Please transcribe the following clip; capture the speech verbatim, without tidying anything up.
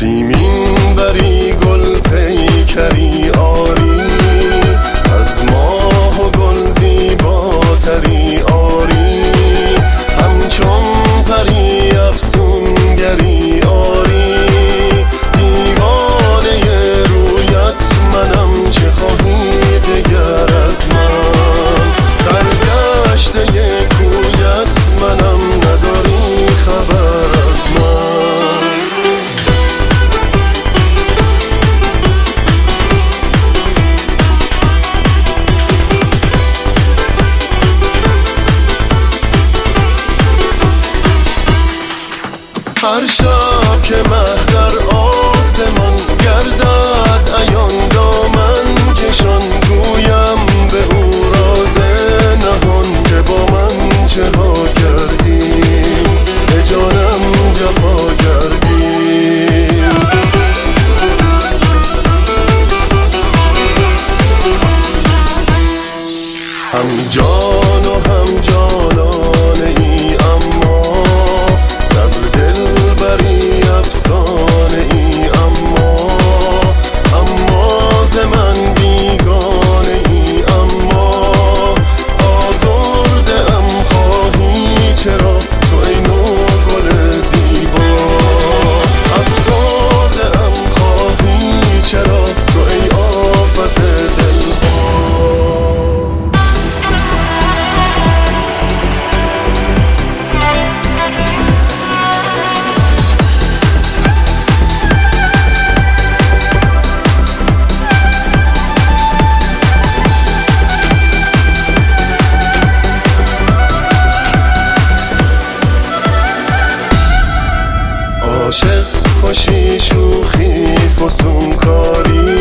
سیمین بری گل پیکری آری، از ماه و گل زیباتری آری، همچون پری افسونگری آری، دیوانه رویت منم، چه خواهی دگر از من؟ سرگشته کویت منم، نداری خبر از من. هر شب که مه در آسمان گردد عیان، دامن کشان گویم به او راز نهان، که با من چه ها کردی، به جانم جفا کردی. هم جان و هم جانانه ای، اما دلبری افسانه ای، اما اما ز من بیگانه ای، اما آزرده ام خواهی چرا تو ای نوع گل زیبا، افسرده ام خواهی چرا تو ای آفت دلها. عاشق خوشی شوخی فسونکاری،